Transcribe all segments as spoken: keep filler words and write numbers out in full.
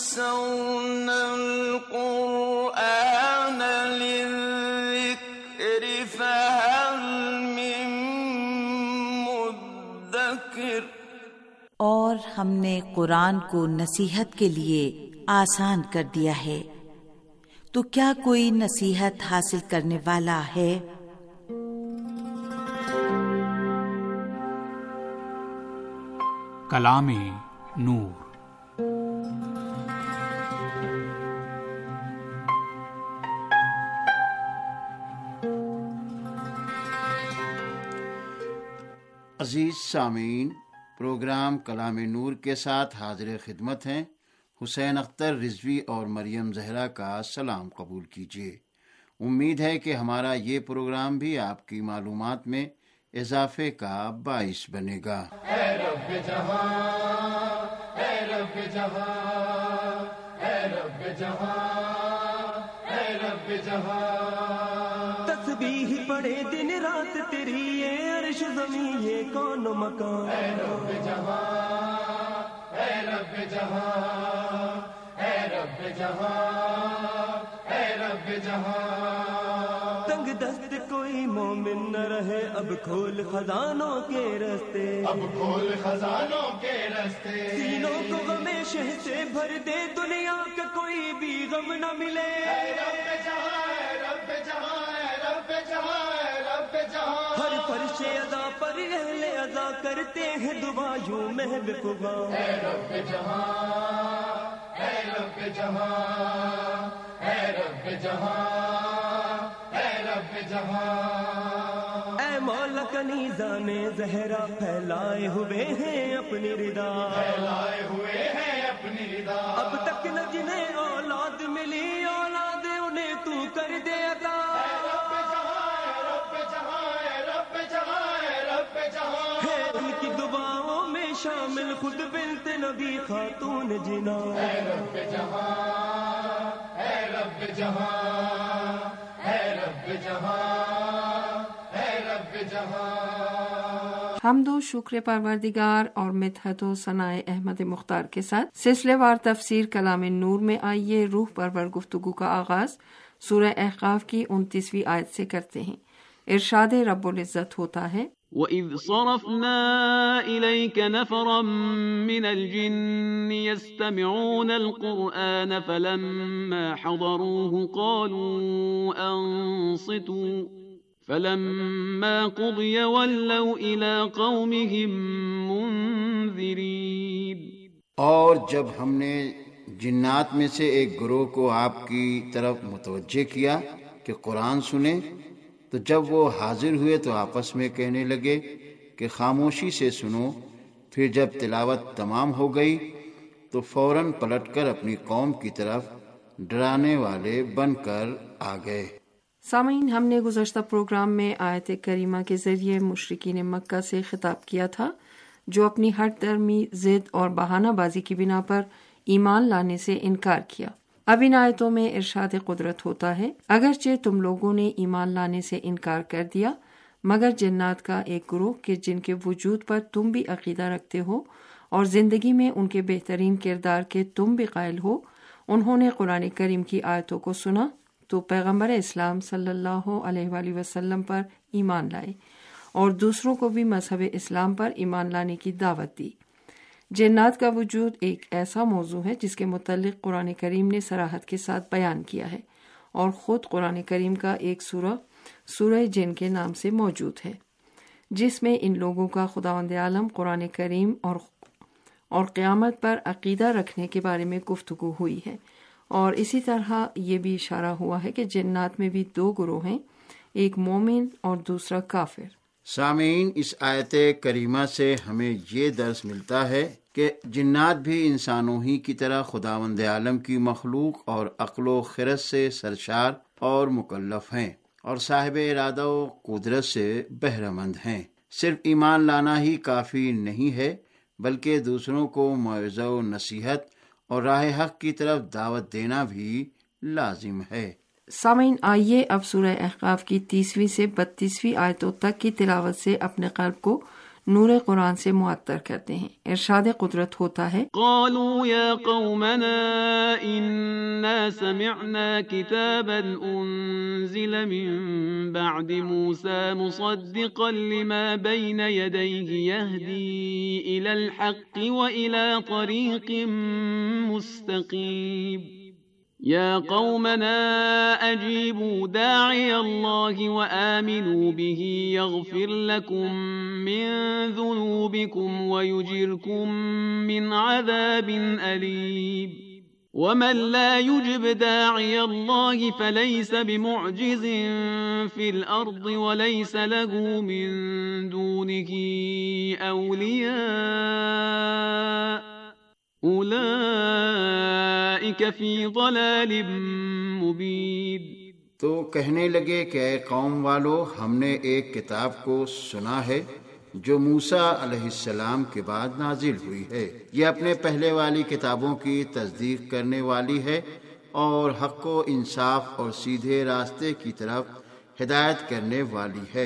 يَسَّرْنَا الْقُرْآنَ لِلذِّكْرِ فَهَلْ مِن مُّدَّكِرٍ۔ اور ہم نے قرآن کو نصیحت کے لیے آسان کر دیا ہے، تو کیا کوئی نصیحت حاصل کرنے والا ہے؟ کلام نور۔ عزیز سامعین، پروگرام کلام نور کے ساتھ حاضر خدمت ہیں حسین اختر رضوی اور مریم زہرا کا سلام قبول کیجیے۔ امید ہے کہ ہمارا یہ پروگرام بھی آپ کی معلومات میں اضافے کا باعث بنے گا۔ اے رب جہاں، اے رب جہاں، اے رب جہاں، اے رب جہاں، تسبیح پڑھے دن رات تیری، یہ عرش زمین یہ کون مکان، اے رب جہاں، اے رب جہاں، اے رب جہاں، اے رب جہاں، تنگ دست کوئی مومن نہ رہے، اب کھول خزانوں کے رستے، اب کھول خزانوں کے رستے، سینوں کو غم شہ سے بھر دے، دنیا کا کوئی بھی غم نہ ملے، اے رب جہاں، اے رب جہاں، اے رب جہاں، اے رب جہاں، ہر فرش ادا پر اہل ادا کرتے ہیں دعا یوں محب خدا، اے رب جہاں، اے رب جہاں، اے رب جہاں، اے رب جہاں، اے مولا کنیزان زہرا پھیلائے ہوئے ہیں اپنی رضا، پھیلائے ہوئے ہیں اپنی رضا، اب تک نہ جنہیں اولاد ملی، اولاد انہیں تو کر دے عطا، اے رب جہاں، اے رب جہاں، اے رب جہاں، اے رب جہاں، ہے ان کی دعاؤں میں شامل خود بنت نبی خاتون جنا، اے رب جہاں، اے رب جہاں، اے رب جہاں، اے رب جہاں۔ حمد و شکر پروردگار اور مدحت و ثناء احمد مختار کے ساتھ سلسلے وار تفسیر کلام نور میں آئیے روح پرور گفتگو کا آغاز سورہ احقاف کی انتیسویں آیت سے کرتے ہیں۔ ارشاد رب العزت ہوتا ہے، وَإِذْ صَرَفْنَا إِلَيْكَ نَفَرًا مِّنَ الْجِنِّ يَسْتَمِعُونَ الْقُرْآنَ فَلَمَّا حَضَرُوهُ قَالُوا أَنصِتُوا فَلَمَّا قُضِيَ وَلَّوْا إِلَىٰ قَوْمِهِم مُّنذِرِينَ۔ اور جب ہم نے جنات میں سے ایک گروہ کو آپ کی طرف متوجہ کیا کہ قرآن سنیں، تو جب وہ حاضر ہوئے تو آپس میں کہنے لگے کہ خاموشی سے سنو، پھر جب تلاوت تمام ہو گئی تو فوراً پلٹ کر اپنی قوم کی طرف ڈرانے والے بن کر آ گئے۔ سامعین، ہم نے گزشتہ پروگرام میں آیت کریمہ کے ذریعے مشرکین مکہ سے خطاب کیا تھا جو اپنی ہٹ درمی ضد اور بہانہ بازی کی بنا پر ایمان لانے سے انکار کیا۔ اب ان آیتوں میں ارشاد قدرت ہوتا ہے، اگرچہ تم لوگوں نے ایمان لانے سے انکار کر دیا مگر جنات کا ایک گروہ کہ جن کے وجود پر تم بھی عقیدہ رکھتے ہو اور زندگی میں ان کے بہترین کردار کے تم بھی قائل ہو، انہوں نے قرآن کریم کی آیتوں کو سنا تو پیغمبر اسلام صلی اللہ علیہ وآلہ وسلم پر ایمان لائے اور دوسروں کو بھی مذہب اسلام پر ایمان لانے کی دعوت دی۔ جنات کا وجود ایک ایسا موضوع ہے جس کے متعلق قرآن کریم نے صراحت کے ساتھ بیان کیا ہے اور خود قرآن کریم کا ایک سورہ سورہ جن کے نام سے موجود ہے، جس میں ان لوگوں کا خداوند عالم قرآن کریم اور اور قیامت پر عقیدہ رکھنے کے بارے میں گفتگو ہوئی ہے، اور اسی طرح یہ بھی اشارہ ہوا ہے کہ جنات میں بھی دو گروہ ہیں، ایک مومن اور دوسرا کافر۔ سامعین، اس آیت کریمہ سے ہمیں یہ درس ملتا ہے کہ جنات بھی انسانوں ہی کی طرح خداوند عالم کی مخلوق اور عقل و خرد سے سرشار اور مکلف ہیں اور صاحب ارادہ و قدرت سے بہرہ مند ہیں۔ صرف ایمان لانا ہی کافی نہیں ہے بلکہ دوسروں کو موعظہ و نصیحت اور راہ حق کی طرف دعوت دینا بھی لازم ہے۔ سامعین، آئیے اب سورہ احقاف کی تیسویں سے بتیسویں آیتوں تک کی تلاوت سے اپنے قلب کو نور قرآن سے معطر کرتے ہیں۔ ارشاد قدرت ہوتا ہے، قالوا يا قومنا إنا سمعنا كتابا أنزل من بعد موسى مصدقا لما بين يديه يهدي إلى الحق وإلى طريق مستقيم يا قومنا أجيبوا داعي الله وآمنوا به يغفر لكم من ذنوبكم ويجركم من عذاب أليم ومن لا يجب داعي الله فليس بمعجز في الأرض وليس له من دونه أولياء اولئک فی ضلال مبین۔ تو کہنے لگے کہ اے قوم والو، ہم نے ایک کتاب کو سنا ہے جو موسیٰ علیہ السلام کے بعد نازل ہوئی ہے۔ یہ اپنے پہلے والی کتابوں کی تصدیق کرنے والی ہے اور حق و انصاف اور سیدھے راستے کی طرف ہدایت کرنے والی ہے۔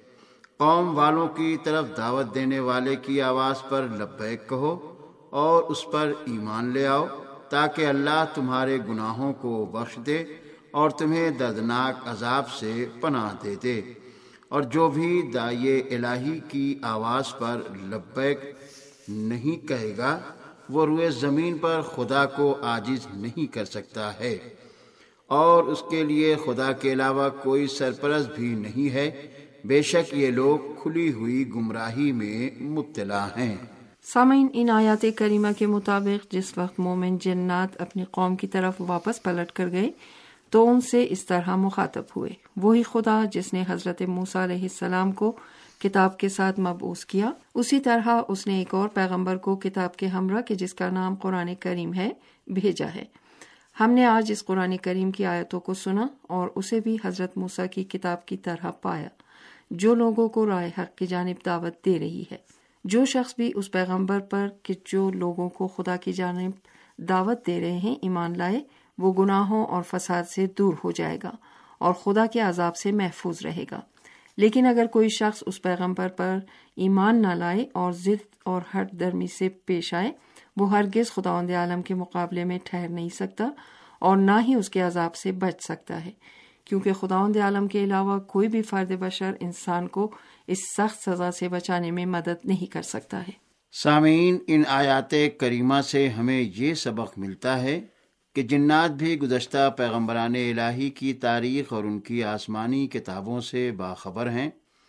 قوم والوں کی طرف دعوت دینے والے کی آواز پر لبیک کہو اور اس پر ایمان لے آؤ تاکہ اللہ تمہارے گناہوں کو بخش دے اور تمہیں دردناک عذاب سے پناہ دے دے۔ اور جو بھی داعیے الہی کی آواز پر لبیک نہیں کہے گا وہ روئے زمین پر خدا کو عاجز نہیں کر سکتا ہے، اور اس کے لیے خدا کے علاوہ کوئی سرپرست بھی نہیں ہے۔ بے شک یہ لوگ کھلی ہوئی گمراہی میں مبتلا ہیں۔ سامعین، ان آیات کریمہ کے مطابق جس وقت مومن جنات اپنی قوم کی طرف واپس پلٹ کر گئے تو ان سے اس طرح مخاطب ہوئے، وہی خدا جس نے حضرت موسیٰ علیہ السلام کو کتاب کے ساتھ مبعوث کیا، اسی طرح اس نے ایک اور پیغمبر کو کتاب کے ہمراہ کے جس کا نام قرآن کریم ہے بھیجا ہے۔ ہم نے آج اس قرآن کریم کی آیتوں کو سنا اور اسے بھی حضرت موسیٰ کی کتاب کی طرح پایا جو لوگوں کو راہ حق کی جانب دعوت دے رہی ہے۔ جو شخص بھی اس پیغمبر پر کہ جو لوگوں کو خدا کی جانب دعوت دے رہے ہیں ایمان لائے، وہ گناہوں اور فساد سے دور ہو جائے گا اور خدا کے عذاب سے محفوظ رہے گا۔ لیکن اگر کوئی شخص اس پیغمبر پر ایمان نہ لائے اور ضد اور ہٹ درمی سے پیش آئے، وہ ہرگز خداوند عالم کے مقابلے میں ٹھہر نہیں سکتا اور نہ ہی اس کے عذاب سے بچ سکتا ہے، کیونکہ خداوند عالم کے علاوہ کوئی بھی فرد بشر انسان کو اس سخت سزا سے بچانے میں مدد نہیں کر سکتا ہے۔ سامعین، ان آیات کریمہ سے ہمیں یہ سبق ملتا ہے کہ جنات بھی گزشتہ پیغمبران الہی کی تاریخ اور ان کی آسمانی کتابوں سے باخبر ہیں۔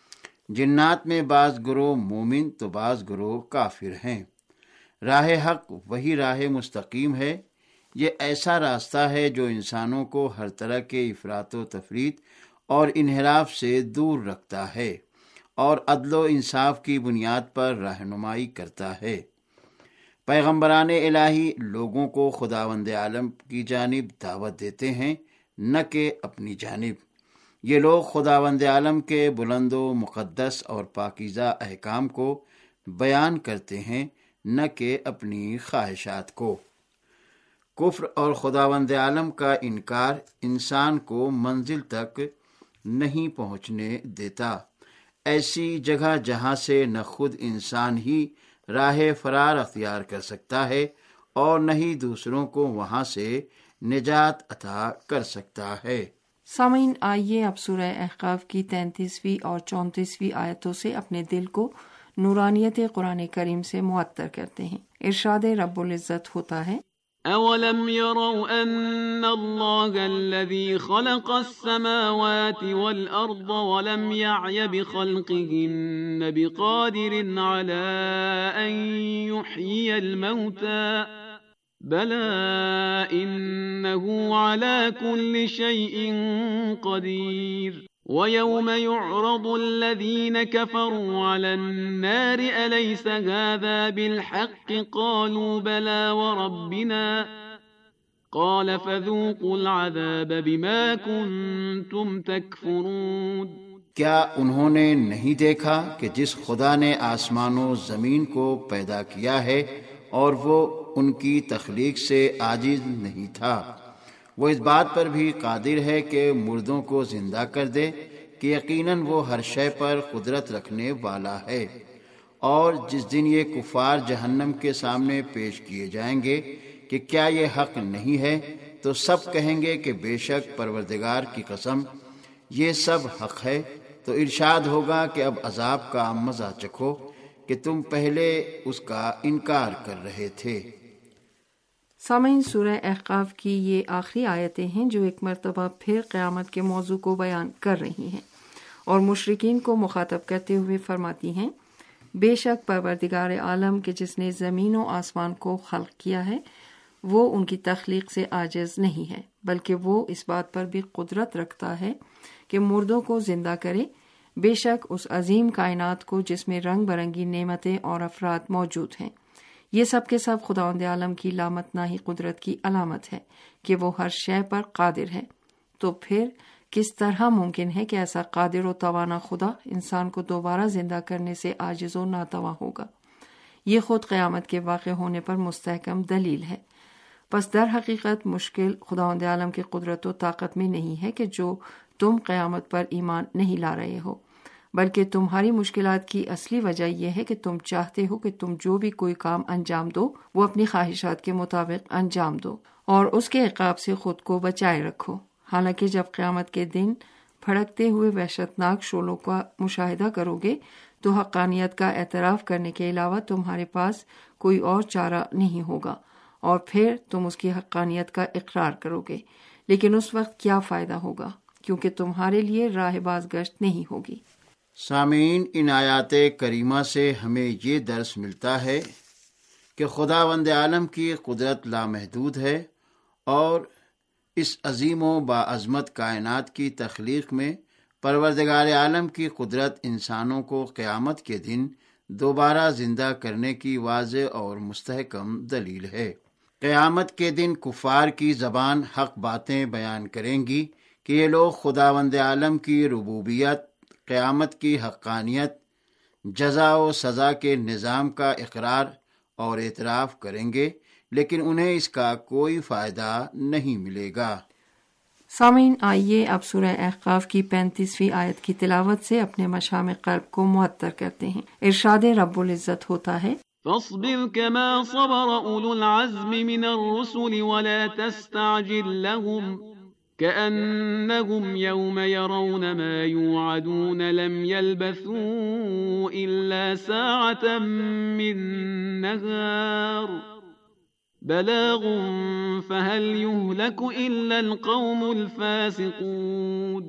جنات میں بعض گروہ مومن تو بعض گروہ کافر ہیں۔ راہ حق وہی راہ مستقیم ہے۔ یہ ایسا راستہ ہے جو انسانوں کو ہر طرح کے افراط و تفریط اور انحراف سے دور رکھتا ہے اور عدل و انصاف کی بنیاد پر رہنمائی کرتا ہے۔ پیغمبران الہی لوگوں کو خداوند عالم کی جانب دعوت دیتے ہیں، نہ کہ اپنی جانب۔ یہ لوگ خداوند عالم کے بلند و مقدس اور پاکیزہ احکام کو بیان کرتے ہیں، نہ کہ اپنی خواہشات کو۔ کفر اور خداوند عالم کا انکار انسان کو منزل تک نہیں پہنچنے دیتا۔ ایسی جگہ جہاں سے نہ خود انسان ہی راہ فرار اختیار کر سکتا ہے اور نہ ہی دوسروں کو وہاں سے نجات عطا کر سکتا ہے۔ سامعین، آئیے اب سورہ احقاف کی تینتیسویں اور چونتیسویں آیتوں سے اپنے دل کو نورانیت قرآن کریم سے معطر کرتے ہیں۔ ارشاد رب العزت ہوتا ہے، أولم يروا أن الله الذي خلق السماوات والأرض ولم يعي بخلقهن بقادر على أن يحيي الموتى بلى إنه على كل شيء قدير ويوم يعرض الذين كفروا على النار أليس هذا بالحق قالوا بلى وربنا قال فذوقوا العذاب بما كنتم تكفرون۔ کیا انہوں نے نہیں دیکھا کہ جس خدا نے آسمان و زمین کو پیدا کیا ہے اور وہ ان کی تخلیق سے عاجز نہیں تھا، وہ اس بات پر بھی قادر ہے کہ مردوں کو زندہ کر دے کہ یقیناً وہ ہر شے پر قدرت رکھنے والا ہے۔ اور جس دن یہ کفار جہنم کے سامنے پیش کیے جائیں گے کہ کیا یہ حق نہیں ہے، تو سب کہیں گے کہ بے شک پروردگار کی قسم یہ سب حق ہے۔ تو ارشاد ہوگا کہ اب عذاب کا مزہ چکھو کہ تم پہلے اس کا انکار کر رہے تھے۔ سامعین، سورہ احقاف کی یہ آخری آیتیں ہیں جو ایک مرتبہ پھر قیامت کے موضوع کو بیان کر رہی ہیں اور مشرکین کو مخاطب کرتے ہوئے فرماتی ہیں، بے شک پروردگار عالم کے جس نے زمین و آسمان کو خلق کیا ہے وہ ان کی تخلیق سے عاجز نہیں ہے، بلکہ وہ اس بات پر بھی قدرت رکھتا ہے کہ مردوں کو زندہ کرے۔ بے شک اس عظیم کائنات کو جس میں رنگ برنگی نعمتیں اور افراد موجود ہیں، یہ سب کے سب خداوند عالم کی لامتناہی قدرت کی علامت ہے کہ وہ ہر شے پر قادر ہے۔ تو پھر کس طرح ممکن ہے کہ ایسا قادر و توانا خدا انسان کو دوبارہ زندہ کرنے سے عاجز و ناتواں ہوگا؟ یہ خود قیامت کے واقع ہونے پر مستحکم دلیل ہے۔ پس در حقیقت مشکل خداوند عالم کی قدرت و طاقت میں نہیں ہے کہ جو تم قیامت پر ایمان نہیں لا رہے ہو، بلکہ تمہاری مشکلات کی اصلی وجہ یہ ہے کہ تم چاہتے ہو کہ تم جو بھی کوئی کام انجام دو وہ اپنی خواہشات کے مطابق انجام دو اور اس کے عقاب سے خود کو بچائے رکھو۔ حالانکہ جب قیامت کے دن پھڑکتے ہوئے وحشتناک شعلوں کا مشاہدہ کرو گے تو حقانیت کا اعتراف کرنے کے علاوہ تمہارے پاس کوئی اور چارہ نہیں ہوگا، اور پھر تم اس کی حقانیت کا اقرار کرو گے، لیکن اس وقت کیا فائدہ ہوگا، کیونکہ تمہارے لیے راہ باز گشت نہیں ہوگی۔ سامعین، ان آیات کریمہ سے ہمیں یہ درس ملتا ہے کہ خداوند عالم کی قدرت لامحدود ہے اور اس عظیم و باعظمت کائنات کی تخلیق میں پروردگار عالم کی قدرت انسانوں کو قیامت کے دن دوبارہ زندہ کرنے کی واضح اور مستحکم دلیل ہے۔ قیامت کے دن کفار کی زبان حق باتیں بیان کریں گی کہ یہ لوگ خداوند عالم کی ربوبیت، قیامت کی حقانیت، جزا و سزا کے نظام کا اقرار اور اعتراف کریں گے، لیکن انہیں اس کا کوئی فائدہ نہیں ملے گا۔ سامعین، آئیے اب سورہ احقاف کی پینتیسویں آیت کی تلاوت سے اپنے مشام قلب کو معطر کرتے ہیں۔ ارشاد رب العزت ہوتا ہے، فاصبر كما صبر أولو العزم من الرسل ولا تستعجل لهم كأنهم يوم يرون ما يوعدون لم يلبثوا إلا ساعة من نهار بلاغ فهل يهلك إلا القوم الفاسقون۔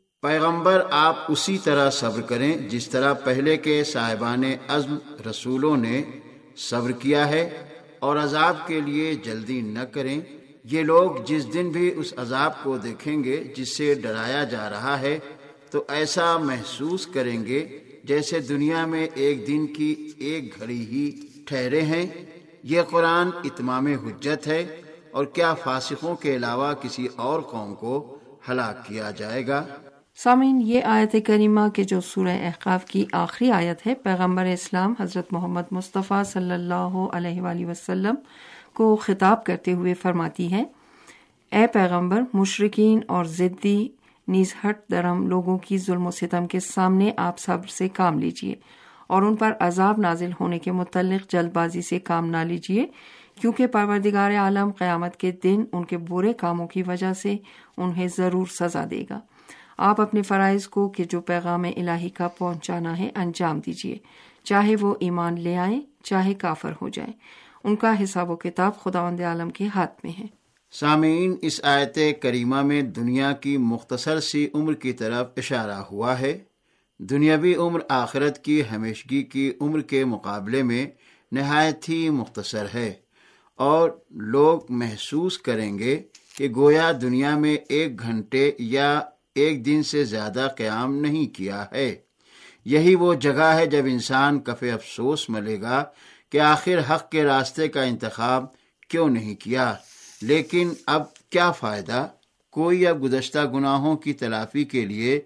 پیغمبر آپ اسی طرح صبر کریں جس طرح پہلے کے صاحبان عزم رسولوں نے صبر کیا ہے، اور عذاب کے لیے جلدی نہ کریں۔ یہ لوگ جس دن بھی اس عذاب کو دیکھیں گے جس سے ڈرایا جا رہا ہے تو ایسا محسوس کریں گے جیسے دنیا میں ایک دن کی ایک گھڑی ہی ٹھہرے ہیں۔ یہ قرآن اتمام حجت ہے، اور کیا فاسقوں کے علاوہ کسی اور قوم کو ہلاک کیا جائے گا؟ سامعین، یہ آیت کریمہ کہ جو سورہ احقاف کی آخری آیت ہے، پیغمبر اسلام حضرت محمد مصطفیٰ صلی اللہ علیہ وآلہ وسلم کو خطاب کرتے ہوئے فرماتی ہے، اے پیغمبر، مشرکین اور ضدی نیز ہٹ درم لوگوں کی ظلم و ستم کے سامنے آپ صبر سے کام لیجئے اور ان پر عذاب نازل ہونے کے متعلق جلد بازی سے کام نہ لیجئے، کیونکہ پروردگار عالم قیامت کے دن ان کے برے کاموں کی وجہ سے انہیں ضرور سزا دے گا۔ آپ اپنے فرائض کو کہ جو پیغام الہی کا پہنچانا ہے انجام دیجئے، چاہے وہ ایمان لے آئیں چاہے کافر ہو جائیں، ان کا حساب و کتاب خداوند عالم کے ہاتھ میں ہے۔ سامعین، اس آیت کریمہ میں دنیا کی مختصر سی عمر کی طرف اشارہ ہوا ہے۔ دنیاوی عمر آخرت کی ہمیشگی کی عمر کے مقابلے میں نہایت ہی مختصر ہے، اور لوگ محسوس کریں گے کہ گویا دنیا میں ایک گھنٹے یا ایک دن سے زیادہ قیام نہیں کیا ہے۔ یہی وہ جگہ ہے جب انسان کف افسوس ملے گا کہ آخر حق کے راستے کا انتخاب کیوں نہیں کیا۔ لیکن اب کیا فائدہ، کوئی اب گزشتہ گناہوں کی تلافی کے لیے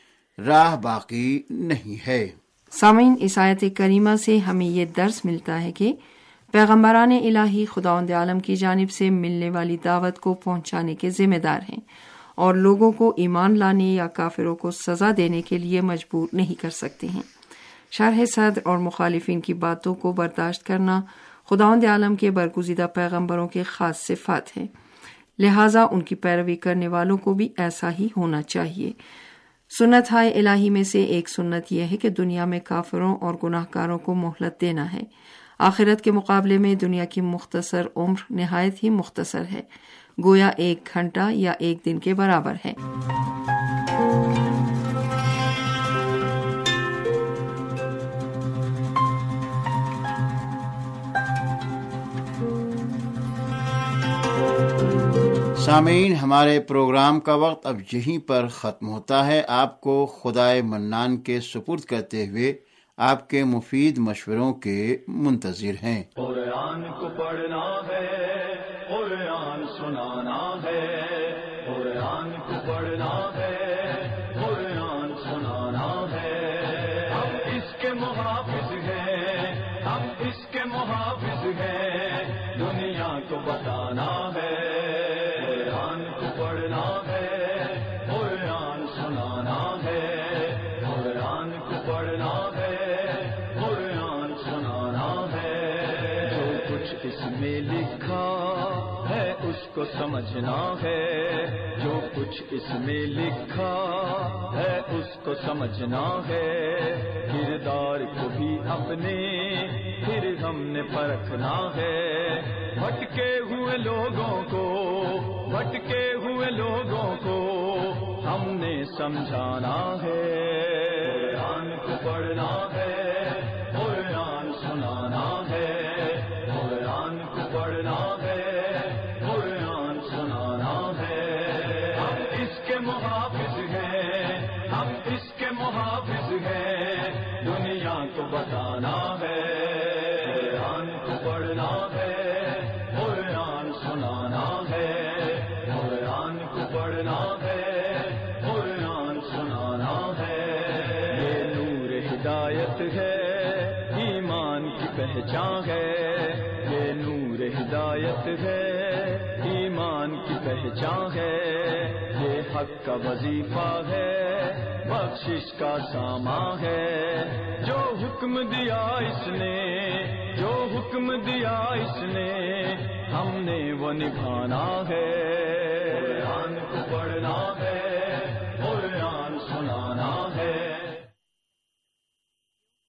راہ باقی نہیں ہے۔ سامعین، اس آیت کریمہ سے ہمیں یہ درس ملتا ہے کہ پیغمبران الہی خداوند عالم کی جانب سے ملنے والی دعوت کو پہنچانے کے ذمہ دار ہیں، اور لوگوں کو ایمان لانے یا کافروں کو سزا دینے کے لیے مجبور نہیں کر سکتے ہیں۔ شرح صدر اور مخالفین کی باتوں کو برداشت کرنا خداوند عالم کے برگزیدہ پیغمبروں کے خاص صفات ہیں، لہٰذا ان کی پیروی کرنے والوں کو بھی ایسا ہی ہونا چاہیے۔ سنت ہائے الہی میں سے ایک سنت یہ ہے کہ دنیا میں کافروں اور گناہ گاروں کو مہلت دینا ہے۔ آخرت کے مقابلے میں دنیا کی مختصر عمر نہایت ہی مختصر ہے، گویا ایک گھنٹہ یا ایک دن کے برابر ہے۔ سامعین، ہمارے پروگرام کا وقت اب یہیں پر ختم ہوتا ہے۔ آپ کو خدائے منان کے سپرد کرتے ہوئے آپ کے مفید مشوروں کے منتظر ہیں۔ قرآن کو پڑھنا ہے، قرآن سنانا ہے، قرآن کو پڑھنا ہے، قرآن سنانا ہے۔ ہم اس کے محافظ ہیں، ہم اس کے محافظ ہیں، دنیا کو بتانا ہے۔ قرآن کو پڑھنا ہے، قرآن سنانا ہے، قرآن کو پڑھنا ہے، قرآن سنانا ہے۔ جو کچھ اس میں لکھا ہے اس کو سمجھنا ہے، جو کچھ اس میں لکھا ہے اس کو سمجھنا ہے۔ کردار کو بھی اپنے پھر ہم نے پرکھنا ہے۔ بھٹکے ہوئے لوگوں کو بھٹکے ہوئے لوگوں کو ہم نے سمجھانا ہے۔ قرآن کو پڑھنا ہے، قرآن سنانا ہے، قرآن کو پڑھنا ہے، قرآن سنانا ہے۔ ہم اس کے محافظ ہیں، ہم اس کے محافظ ہیں، دنیا کو بتانا ہے۔ قرآن کو پڑھنا ہے، قرآن سنانا ہے، قرآن کو پڑھنا ہے، قرآن سنانا ہے۔ یہ نور ہدایت ہے، ایمان کی پہچان ہے، یہ نور ہدایت ہے، ایمان کی پہچان ہے۔ یہ حق کا وظیفہ ہے، بخشش کا سامان ہے۔ جو حکم دیا اس نے جو حکم دیا اس نے ہم نے وہ نبھانا ہے۔